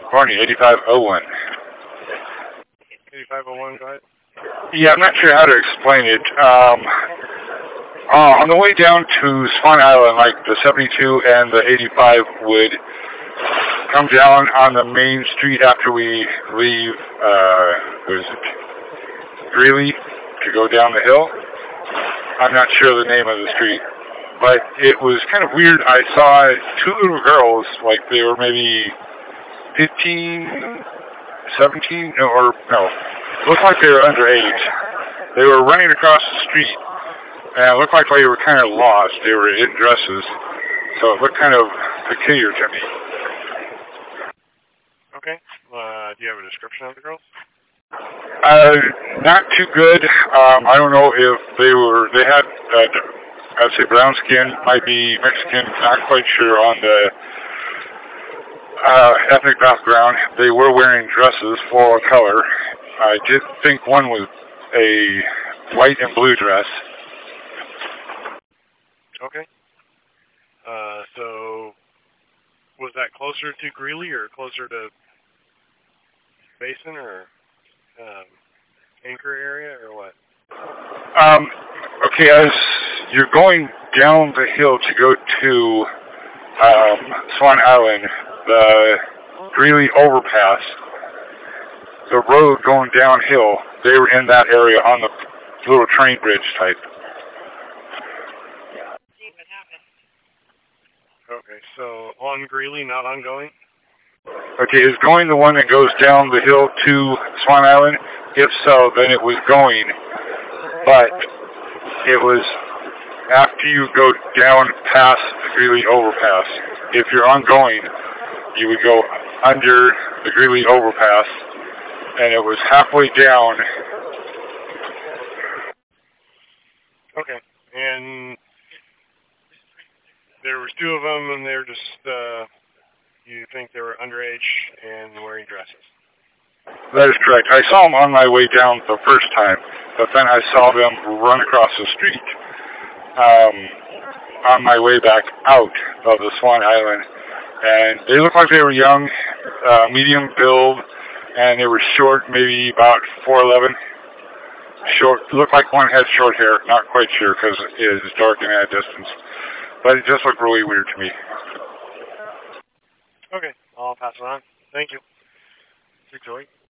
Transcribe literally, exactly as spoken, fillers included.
Barney, eighty-five oh one. eighty-five oh one, go ahead. Yeah, I'm not sure how to explain it. Um, uh, on the way down to Swan Island, like the seventy-two and the eighty-five would come down on the main street after we leave, uh, what is it, Greeley, to go down the hill. I'm not sure the name of the street, but it was kind of weird. I saw two little girls, like they were maybe fifteen, seventeen, or no, looked like they were underage. They were running across the street, and it looked like they were kind of lost. They were in dresses, so it looked kind of peculiar to me. Okay. Uh, do you have a description of the girls? Uh, not too good. Um, I don't know if they were, they had, uh, I'd say brown skin, might be Mexican, not quite sure on the uh, ethnic background. They were wearing dresses, full color. I did think one was a white and blue dress. Okay. Uh, so, was that closer to Greeley or closer to Basin or um, Anchor area or what? Um, okay, as you're going down the hill to go to um, Swan Island, the Greeley overpass, the road going downhill, they were in that area on the little train bridge type. Okay, so on Greeley, not ongoing? Okay, is going the one that goes down the hill to Swan Island? If so, then it was going, but it was after you go down past the Greeley overpass. If you're ongoing, you would go under the Greeley overpass, and it was halfway down. Okay, and there was two of them, and they're just, uh, you think they were underage and wearing dresses? That is correct. I saw them on my way down the first time, but then I saw them run across the street um, on my way back out of the Swan Island. And they looked like they were young, uh, medium build, and they were short, maybe about four eleven. Short, looked like one had short hair, not quite sure because it is dark and at a distance. But it just looked really weird to me. Okay, I'll pass it on. Thank you. Joy.